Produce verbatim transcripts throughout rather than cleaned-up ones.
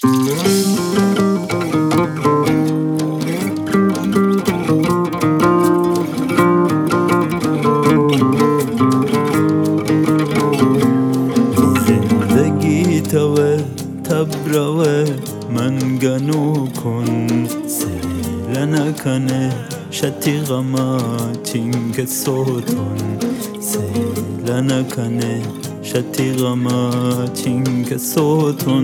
زندگی توه تبروه منگنو کن سیل نکنه شتی غما چینک سوتون سیل نکنه شتی غما چینک سوتون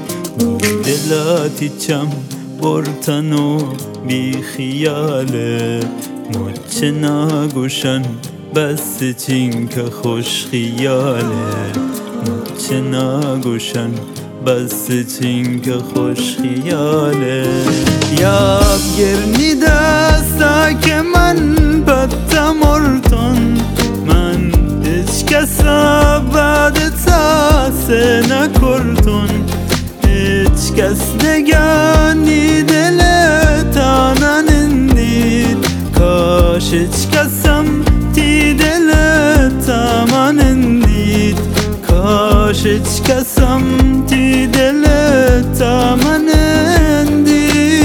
دلاتی چم برتنو بی خیاله مچ نگوشن بس چینک خوش خیاله مچ نگوشن بس چینک خوش خیاله یاب گرنی دستا که من بدم ارتون من هیچ کسا بعد تاسه نکردون هیچ کس نگانی دلتان اندید کاش هیچ کسم تی دلتان اندید کاش هیچ کسم تی دلتان اندید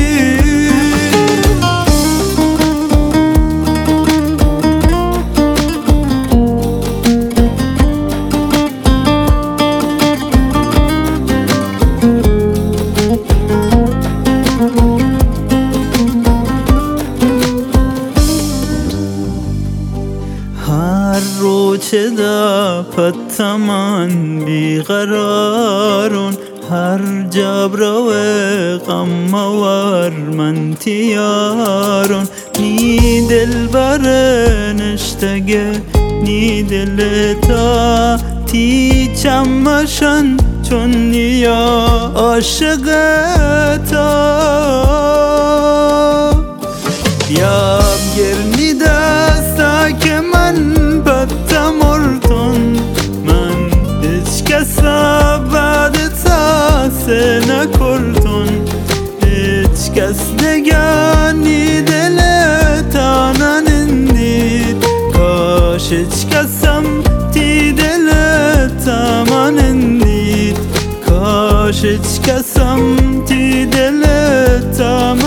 هر روچه دا پتمان بیقرارون هر جبروه غموار من تیارون نی دل بره نشتگه نی دل تا تی چمشن چون نیا عاشقتا یاب گرنی دستا که من بدم ارتون من هیچ کسا بعد تاسه نکردون هیچ کس نگانی دلتان اندید کاش هیچ کسم تی دلتان اندید کاش هیچ کسم تی دلتان